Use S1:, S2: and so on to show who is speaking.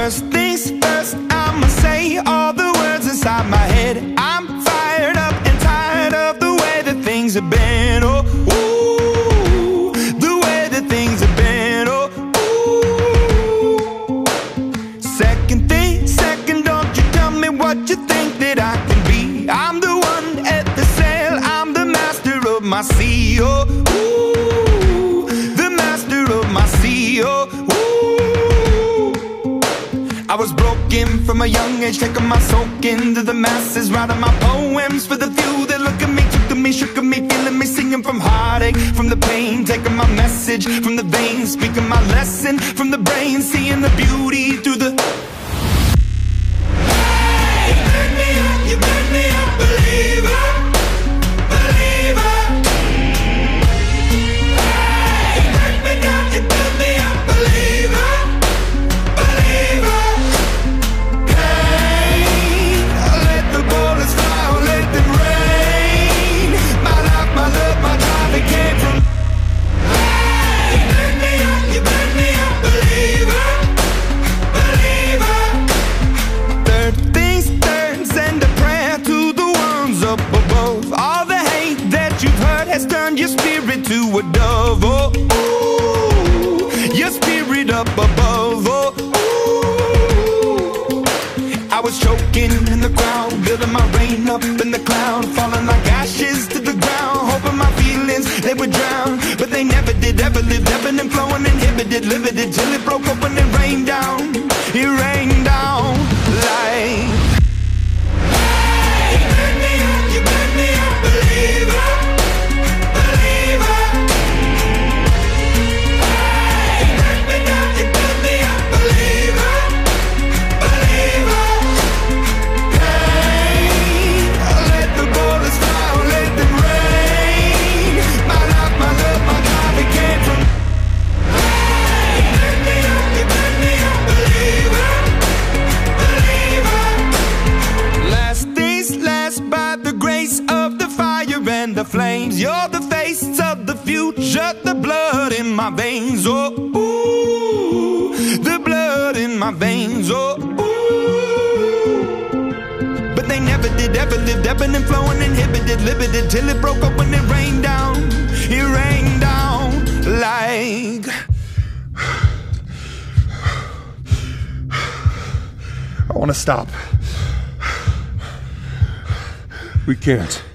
S1: First things first, I'ma say all the words inside my head. I'm fired up and tired of the way that things have been. Oh, ooh, the way that things have been. Oh, ooh. Second thing, second, don't you tell me what you think that I can be. I'm the one at the sail, I'm the master of my sea. Oh, ooh, the master of my sea. Oh, I was broken from a young age, taking my soak into the masses, writing my poems for the few that look at me, took to me, shook at me, feeling me, singing from heartache, from the pain, taking my message from the veins, speaking my lesson from the brain, seeing the beauty through the... Hey, you made me a believer, believer. Hey, you break me down, you build me a believer, believer. Has turned your spirit to a dove. Oh, ooh, your spirit up above. Oh, ooh. I was choking in the crowd, building my rain up in the cloud, falling like ashes to the ground, hoping my feelings they would drown, but they never did. Ever lived, ebbing and flowing, inhibited, limited, till it broke up and it rained down. It rained down like... Hey, you made me a believer. The flames, you're the face of the future, the blood in my veins. Oh, ooh, the blood in my veins. Oh, ooh. But they never did, ever lived, ebbing and flowing, inhibited, limited, till it broke up when it rained down. It rained down like...
S2: I want to stop. We can't.